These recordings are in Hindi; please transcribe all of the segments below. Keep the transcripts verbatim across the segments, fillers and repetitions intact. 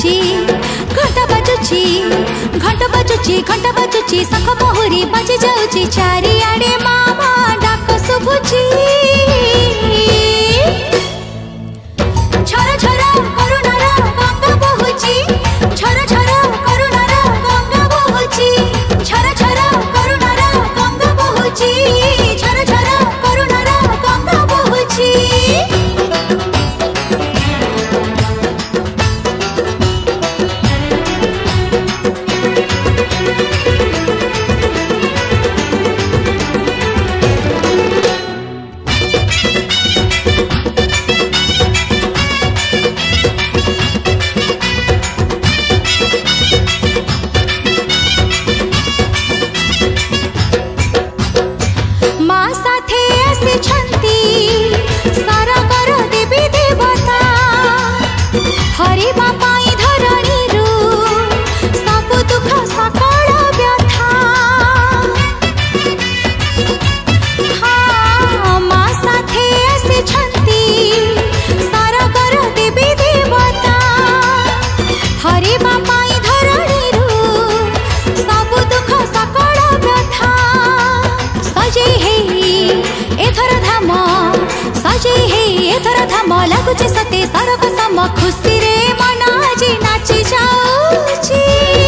बाजुची घंटा बाजुची घंटा बाजुची घंटा बाजुची शंख मोहरी बाजी जाउची चारिआडे मामा डाक शुभुची झर झर करुणार गंगा बहुची झर झर करुणार गंगा बहुची झर झर करुणार गंगा बहुची झर झर करुणार गंगा बहुची लगुचे सते सरग सम खुशी रे मन आज नाची जाउची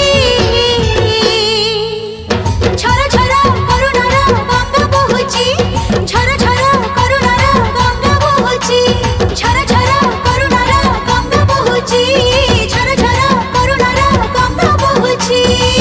झर झर करुणार गंगा बहुची झर झर करुणार गंगा बहुची झर झर करुणार गंगा बहुची झर झर करुणार गंगा बहुची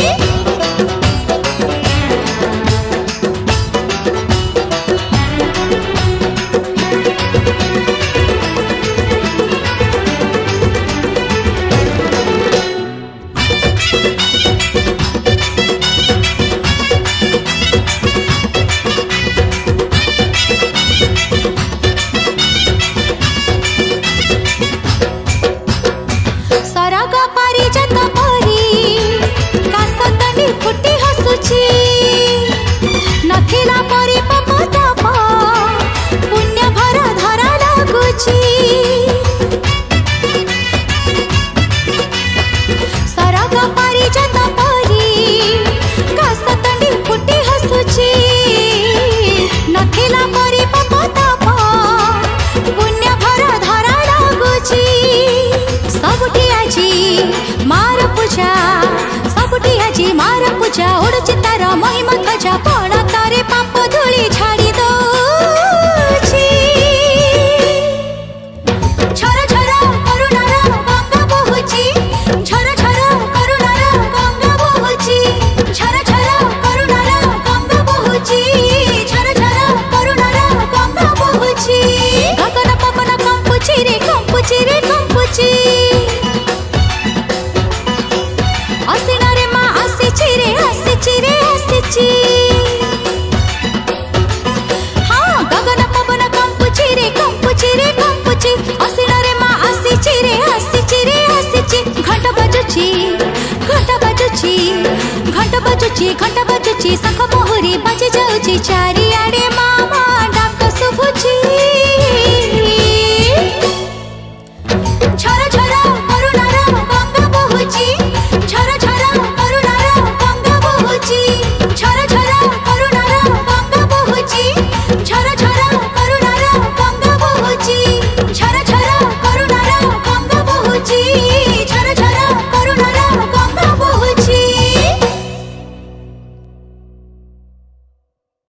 नथिला परी पपताप पुण्य भरा धरा लागुची सरग पारिजात परी कासतंडी फुटी हसुची नथिला परी पपताप पुण्य भरा धरा लागुची सबुठी आजी मार पूजा सबुठी आजी मार पूजा उड़ुची तार महिमा ध्वजा पण तारे पाप धूली झाड़ी दउची झर झर करुणार गंगा बहुची झर झर करुणार गंगा बहुची झर झर करुणार गंगा बहुची झर झर करुणार गंगा बहुची गगन पवन कंपुची रे कंपुची रे कंपुची आसीना रे मा आसीची रे आसीची रे आसीची हाँ गगन पवन कंपुची रे कंपुची रे कंपुची आसीना रे मा आसीची रे आसीची रे आसीची घंट बाजुची घंट बाजुची घंट बाजुची घंट बाजुची शंख मोहरी बाजी जाउची चारिआडे मा